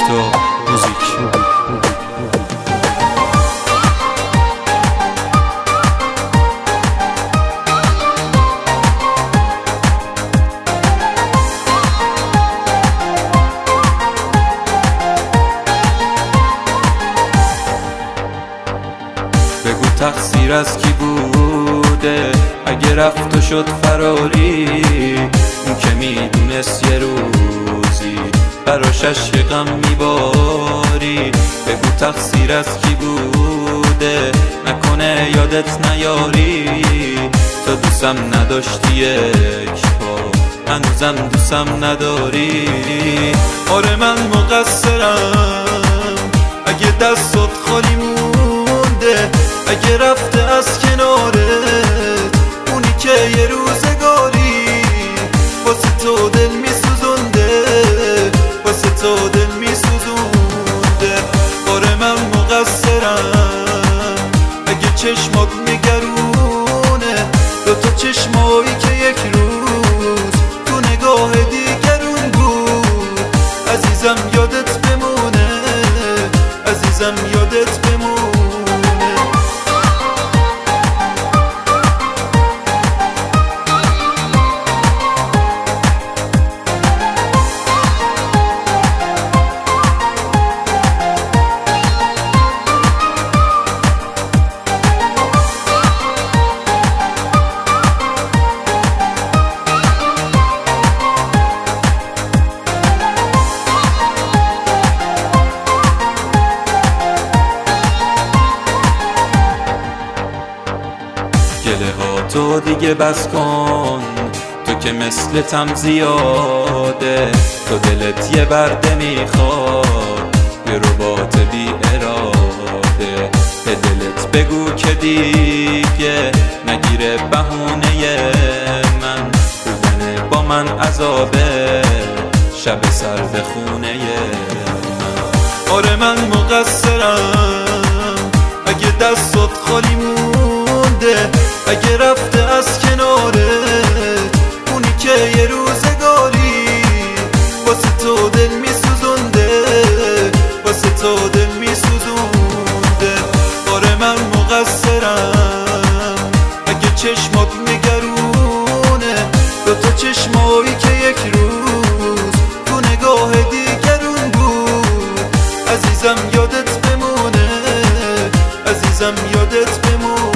ویکتور موزیک. بگو تقصیر از کی بوده اگه رفت و شد فراری، اون که میدونست یه روزی براش عشق غم میباری. بگو تقصیر از کی بوده نکنه یادت نیاری، تو دوستم نداشتی یک پا هنوزم دوستم نداری. آره من مقصرم اگه دستت خالی مونده، اگه رفته از کنارت اونی که یه روزگاری واسه تو دل میسوزونده، واسه تو دل میسوزونده. آره من مقصرم اگه چشمات نگرونه، دوتا چشمایی که یک روز تو نگاه دیگرون بود. عزیزم یادت بمونه، عزیزم یادت بمونه. گله ها تو دیگه بس کن، تو که مثلتم زیاده. تو دلت یه برده میخواد یه رباط بی اراده. به دلت بگو که دیگه نگیره بهونه من، بودن با من عذابه شب سرد خونه من. آره من مقصرم اگه دستت خالی مونده، اگه رفته از کنارت اونی که یه روزگاری واسه تو دل میسوزونده، واسه تو دل میسوزونده. آره من مقصرم اگه چشمات نگرونه، دوتا چشمایی که یک روز تو نگاه دیگرون بود. عزیزم یادت بمونه، عزیزم یادت بمونه.